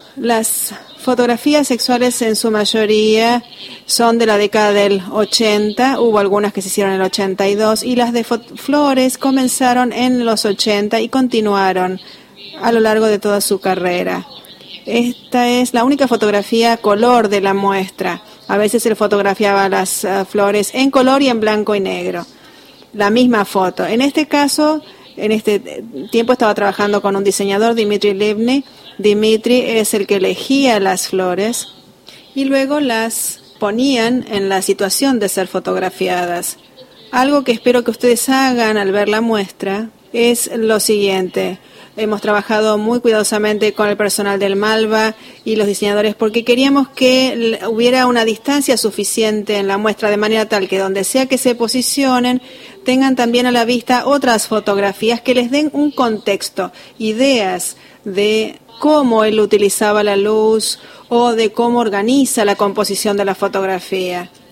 Las fotografías sexuales en su mayoría son de la década del 80, hubo algunas que se hicieron en el 82, y las de Flores comenzaron en los 80 y continuaron a lo largo de toda su carrera. Esta es la única fotografía color de la muestra. A veces él fotografiaba las flores en color y en blanco y negro. La misma foto. En este caso, en este tiempo estaba trabajando con un diseñador, Dmitry Livny. Dmitry es el que elegía las flores y luego las ponían en la situación de ser fotografiadas. Algo que espero que ustedes hagan al ver la muestra es lo siguiente. Hemos trabajado muy cuidadosamente con el personal del Malva y los diseñadores porque queríamos que hubiera una distancia suficiente en la muestra de manera tal que donde sea que se posicionen tengan también a la vista otras fotografías que les den un contexto, ideas de cómo él utilizaba la luz o de cómo organiza la composición de la fotografía.